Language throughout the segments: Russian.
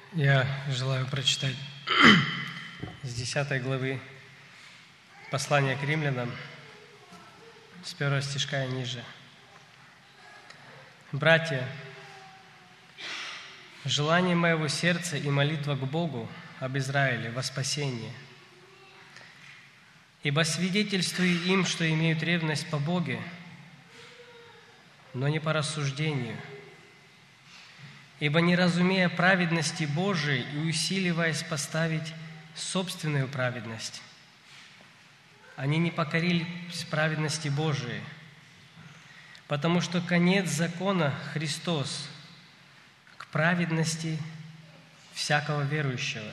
Я желаю прочитать с 10 главы послания к римлянам, с 1 стишка и ниже. «Братья, желание моего сердца и молитва к Богу об Израиле во спасение. Ибо свидетельствую им, что имеют ревность по Боге, но не по рассуждению. Ибо не разумея праведности Божией и усиливаясь поставить собственную праведность, они не покорились праведности Божией, потому что конец закона Христос к праведности всякого верующего.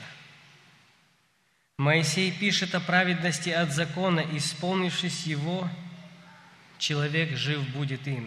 Моисей пишет о праведности от закона, исполнившись его, человек жив будет им.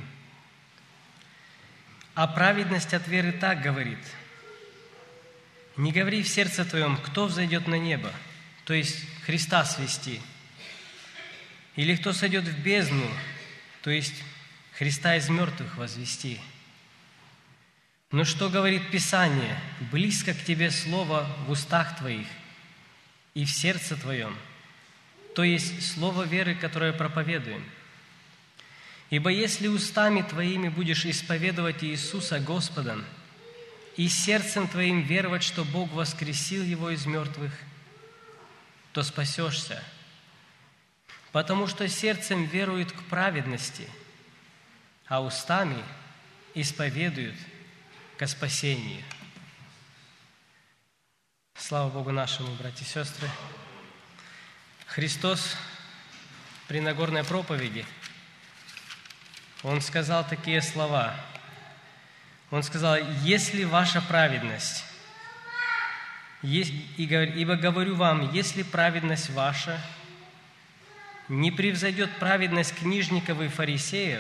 А праведность от веры так говорит: не говори в сердце твоем, кто взойдет на небо, то есть Христа свести, или кто сойдет в бездну, то есть Христа из мертвых возвести. Но что говорит Писание? Близко к тебе слово в устах твоих и в сердце твоем, то есть слово веры, которое проповедуем. Ибо если устами твоими будешь исповедовать Иисуса Господом и сердцем твоим веровать, что Бог воскресил Его из мертвых, то спасешься. Потому что сердцем веруют к праведности, а устами исповедуют ко спасению». Слава Богу нашему, братья и сестры! Христос при Нагорной проповеди, Он сказал такие слова. Он сказал: «Если ваша праведность, ибо говорю вам, если праведность ваша не превзойдет праведность книжников и фарисеев,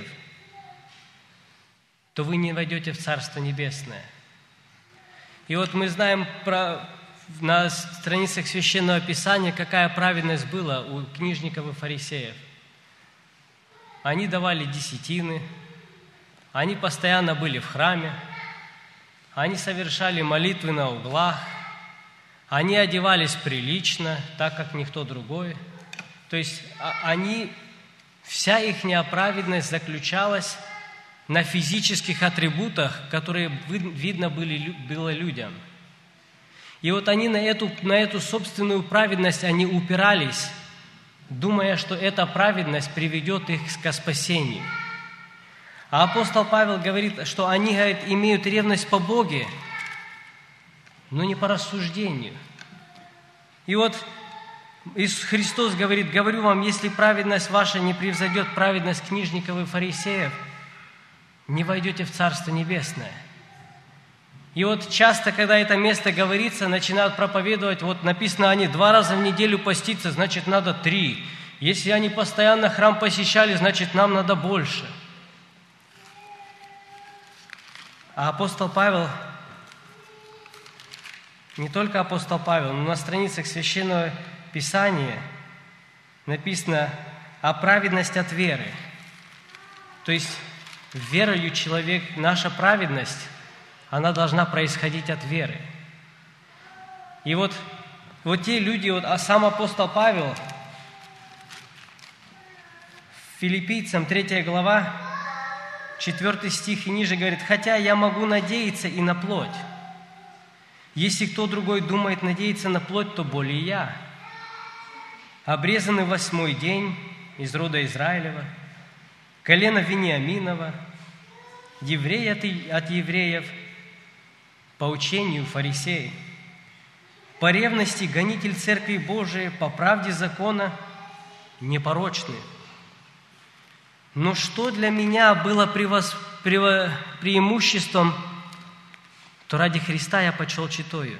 то вы не войдете в Царство Небесное». И вот мы знаем на страницах Священного Писания, какая праведность была у книжников и фарисеев. Они давали десятины, они постоянно были в храме, они совершали молитвы на углах, они одевались прилично, так как никто другой. То есть вся их праведность заключалась на физических атрибутах, которые видно было людям. И вот они на эту собственную праведность они упирались, думая, что эта праведность приведет их к спасению. А апостол Павел говорит, что они, имеют ревность по Боге, но не по рассуждению. И вот Иисус Христос говорит: «Говорю вам, если праведность ваша не превзойдет праведность книжников и фарисеев, не войдете в Царство Небесное». И вот часто, когда это место говорится, начинают проповедовать, вот написано, они 2 раза в неделю поститься, значит, надо 3. Если они постоянно храм посещали, значит, нам надо больше. А апостол Павел, не только апостол Павел, но на страницах Священного Писания написано о праведности от веры. То есть верою человек, наша праведность, она должна происходить от веры. И вот те люди, а сам апостол Павел, Филиппийцам 3 глава, 4 стих и ниже говорит: «Хотя я могу надеяться и на плоть. Если кто другой думает надеяться на плоть, то более я. Обрезанный 8-й день из рода Израилева, колено Вениаминова, еврей от евреев, по учению фарисей, по ревности гонитель Церкви Божией, по правде закона непорочный. Но что для меня было преимуществом, то ради Христа я почел читаю.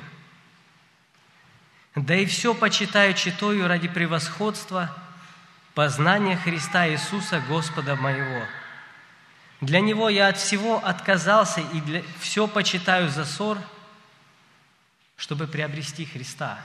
Да и все почитаю читаю ради превосходства познания Христа Иисуса Господа моего. Для Него я от всего отказался и все почитаю за ссор, чтобы приобрести Христа».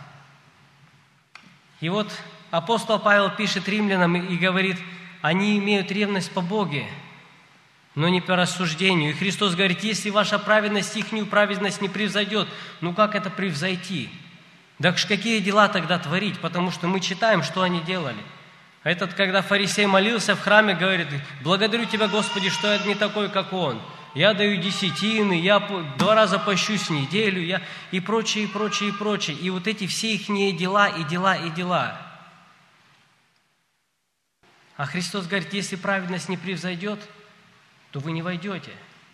И вот апостол Павел пишет римлянам и говорит, они имеют ревность по Боге, но не по рассуждению. И Христос говорит, если ваша праведность ихнюю праведность не превзойдет, ну как это превзойти? Так какие дела тогда творить? Потому что мы читаем, что они делали. Этот, когда фарисей молился в храме, говорит, благодарю Тебя, Господи, что я не такой, как он. Я даю десятины, я 2 раза пощусь в неделю, и прочее, и прочее, и прочее. И вот эти все ихние дела, и дела, и дела. А Христос говорит, если праведность не превзойдет, то вы не войдете.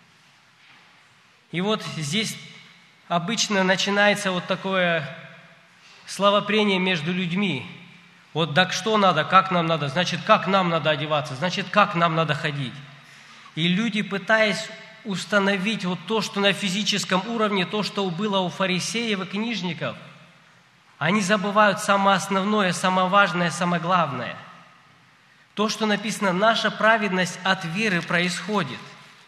И вот здесь обычно начинается вот такое словопрение между людьми. Вот так что надо, как нам надо, значит, как нам надо одеваться, значит, как нам надо ходить. И люди, пытаясь установить вот то, что на физическом уровне, то, что было у фарисеев и книжников, они забывают самое основное, самое важное, самое главное. То, что написано, наша праведность от веры происходит.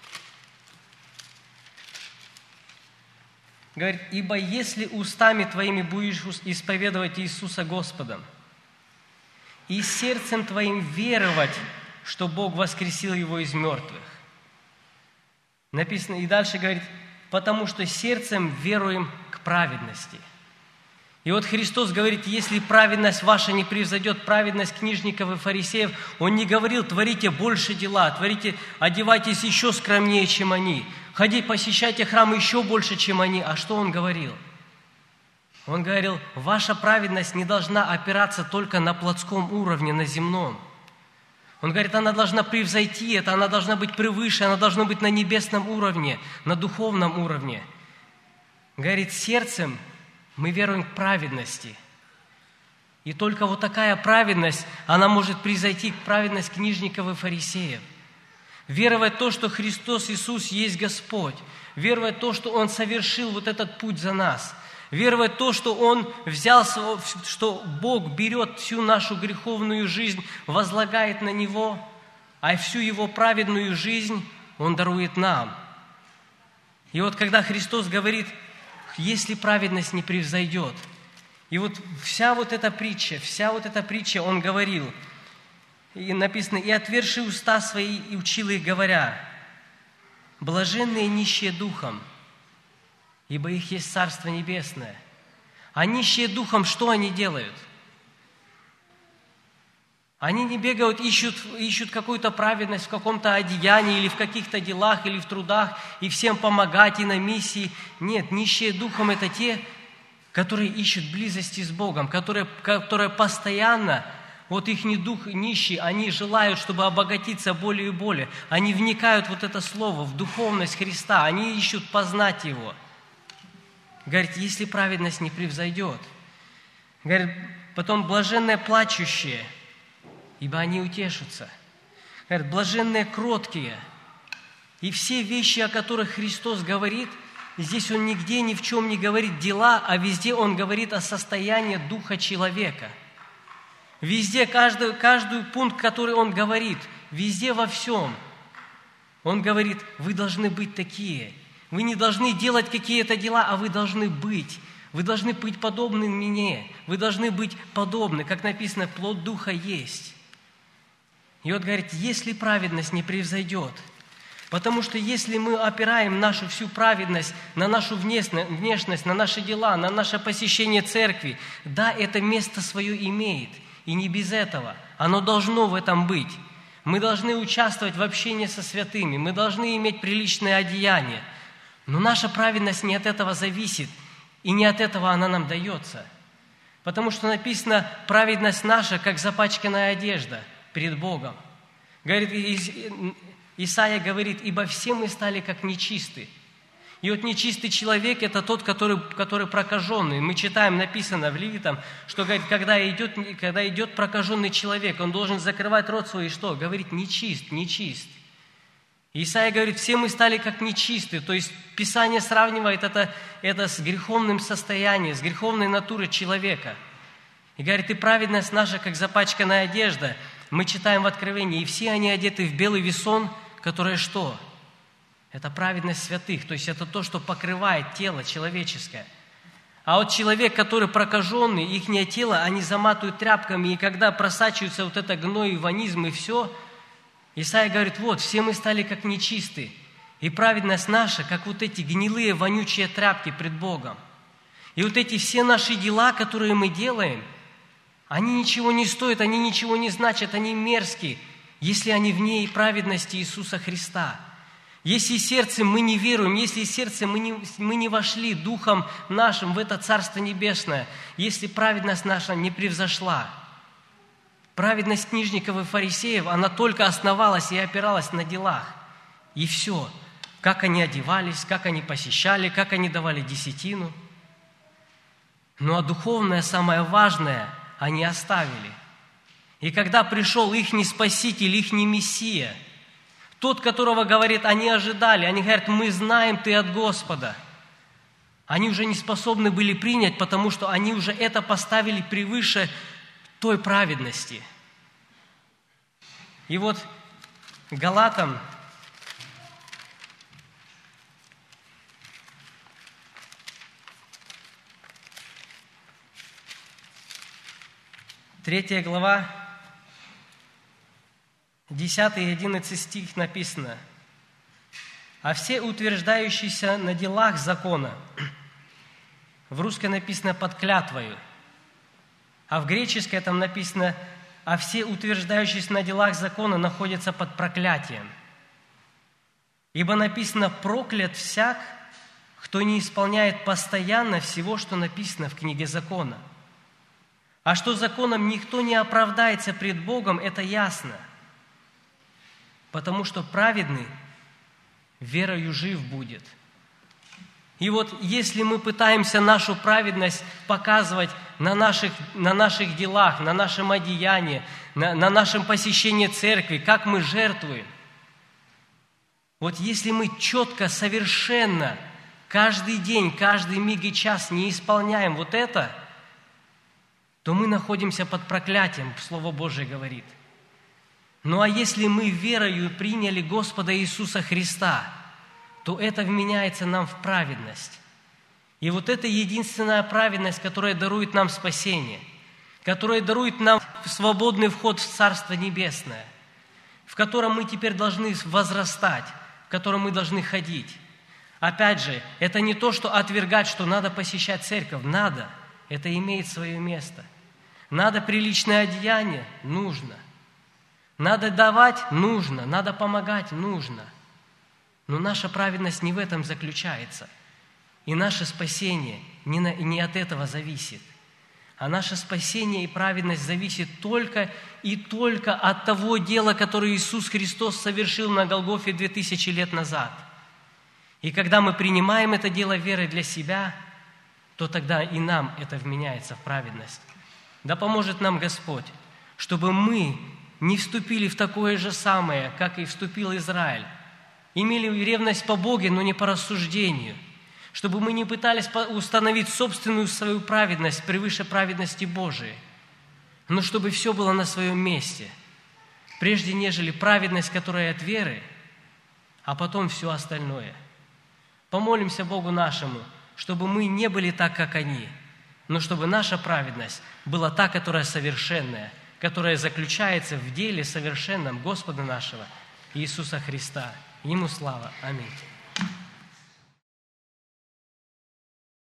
Говорит, ибо если устами твоими будешь исповедовать Иисуса Господом, и сердцем твоим веровать, что Бог воскресил Его из мертвых. Написано, и дальше говорит, потому что сердцем веруем к праведности. И вот Христос говорит, если праведность ваша не превзойдет праведность книжников и фарисеев, Он не говорил, творите больше дела, одевайтесь еще скромнее, чем они, посещайте храм еще больше, чем они. А что Он говорил? Он говорил, ваша праведность не должна опираться только на плотском уровне, на земном. Он говорит, она должна превзойти это, она должна быть превыше, она должна быть на небесном уровне, на духовном уровне. Говорит, сердцем мы веруем к праведности. И только вот такая праведность, она может превзойти праведность книжников и фарисеев. Веровать в то, что Христос Иисус есть Господь. Веровать в то, что Он совершил вот этот путь за нас. Веровать в то, что Он взял, что Бог берет всю нашу греховную жизнь, возлагает на Него, а всю Его праведную жизнь Он дарует нам. И вот когда Христос говорит, если праведность не превзойдет, и вот вся вот эта притча, Он говорил, и написано, и отверши уста свои, и учил их, говоря, блаженные нищие духом, ибо их есть Царство Небесное. А нищие духом, что они делают? Они не бегают, ищут какую-то праведность в каком-то одеянии, или в каких-то делах, или в трудах, и всем помогать, и на миссии. Нет, нищие духом – это те, которые ищут близости с Богом, которые постоянно, вот их дух нищий, они желают, чтобы обогатиться более и более. Они вникают в вот это слово, в духовность Христа, они ищут познать Его. Говорит, если праведность не превзойдет. Говорит, потом блаженные плачущие, ибо они утешатся. Говорит, блаженные кроткие. И все вещи, о которых Христос говорит, здесь Он нигде ни в чем не говорит дела, а везде Он говорит о состоянии духа человека. Везде, каждый пункт, который Он говорит, везде во всем, Он говорит, вы должны быть такие. Вы не должны делать какие-то дела, а вы должны быть. Вы должны быть подобны мне. Вы должны быть подобны, как написано, плод Духа есть. И вот говорит, если праведность не превзойдет, потому что если мы опираем нашу всю праведность на нашу внешность, на наши дела, на наше посещение церкви, да, это место свое имеет, и не без этого. Оно должно в этом быть. Мы должны участвовать в общении со святыми, мы должны иметь приличное одеяние. Но наша праведность не от этого зависит, и не от этого она нам дается. Потому что написано, праведность наша, как запачканная одежда пред Богом. Говорит, Исаия говорит, ибо все мы стали как нечисты. И вот нечистый человек – это тот, который прокаженный. Мы читаем, написано в Левитам, что говорит, когда идет прокаженный человек, он должен закрывать рот свой и что? Говорит, нечист, нечист. Исаия говорит, все мы стали как нечисты. То есть Писание сравнивает это с греховным состоянием, с греховной натурой человека. И говорит, и праведность наша, как запачканная одежда. Мы читаем в Откровении, и все они одеты в белый весон, которое что? Это праведность святых, то есть это то, что покрывает тело человеческое. А вот человек, который прокаженный, ихнее тело, они заматывают тряпками, и когда просачивается вот это гной и ванизм и все, Исаия говорит, вот, все мы стали как нечистые, и праведность наша, как вот эти гнилые, вонючие тряпки пред Богом. И вот эти все наши дела, которые мы делаем, они ничего не стоят, они ничего не значат, они мерзкие, если они вне праведности Иисуса Христа. Если сердцем мы не веруем, если сердцем мы не вошли Духом нашим в это Царство Небесное, если праведность наша не превзошла, праведность книжников и фарисеев, она только основалась и опиралась на делах. И все. Как они одевались, как они посещали, как они давали десятину. Ну а духовное, самое важное, они оставили. И когда пришел ихний Спаситель, ихний Мессия, тот, которого, говорит, они ожидали, они говорят, мы знаем, Ты от Господа. Они уже не способны были принять, потому что они уже это поставили превыше той праведности. И вот Галатам, 3 глава, 10 и 11 стих написано: «А все утверждающиеся на делах закона», в русской написано «под клятвою», а в греческой там написано: «А все утверждающиеся на делах закона находятся под проклятием. Ибо написано: проклят всяк, кто не исполняет постоянно всего, что написано в книге закона. А что законом никто не оправдается пред Богом, это ясно, потому что праведный верою жив будет». И вот если мы пытаемся нашу праведность показывать на наших делах, на нашем одеянии, на нашем посещении церкви, как мы жертвуем, вот если мы четко, совершенно, каждый день, каждый миг и час не исполняем вот это, то мы находимся под проклятием, Слово Божие говорит. Ну а если мы верою приняли Господа Иисуса Христа, то это вменяется нам в праведность. И вот это единственная праведность, которая дарует нам спасение, которая дарует нам свободный вход в Царство Небесное, в котором мы теперь должны возрастать, в котором мы должны ходить. Опять же, это не то, что отвергать, что надо посещать церковь. Надо. Это имеет свое место. Надо приличное одеяние? Нужно. Надо давать? Нужно. Надо помогать? Нужно. Но наша праведность не в этом заключается. И наше спасение не от этого зависит. А наше спасение и праведность зависит только и только от того дела, которое Иисус Христос совершил на Голгофе 2000 лет назад. И когда мы принимаем это дело верой для себя, то тогда и нам это вменяется в праведность. Да поможет нам Господь, чтобы мы не вступили в такое же самое, как и вступил Израиль. Имели ревность по Богу, но не по рассуждению. Чтобы мы не пытались установить собственную свою праведность превыше праведности Божией, но чтобы все было на своем месте, прежде нежели праведность, которая от веры, а потом все остальное. Помолимся Богу нашему, чтобы мы не были так, как они, но чтобы наша праведность была та, которая совершенная, которая заключается в деле совершенном Господа нашего Иисуса Христа. Ему слава. Аминь.